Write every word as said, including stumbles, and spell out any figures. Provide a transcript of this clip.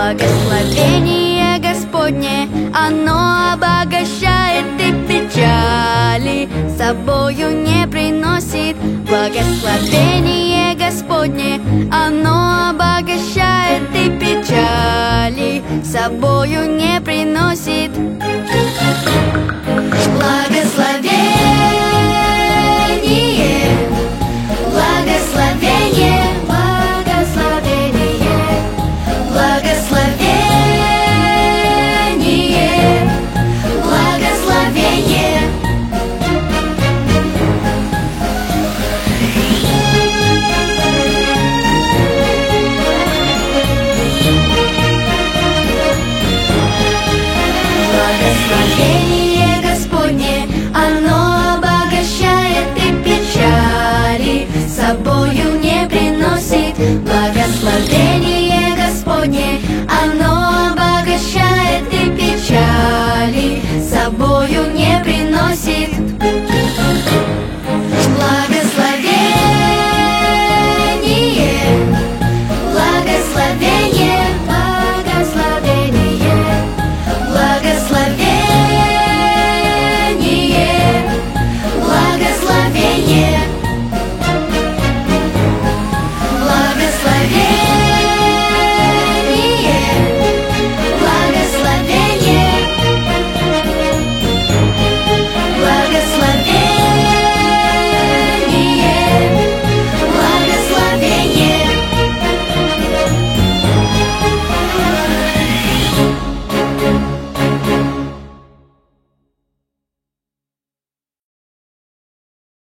Благословение Господне, оно обогащает и печали с собою не приносит. Благословение Господне, оно обогащает и печали с собою не приносит. Благословение, благословение, благословение, благословение, благословение. Благословение Господне, оно обогащает и печали с собой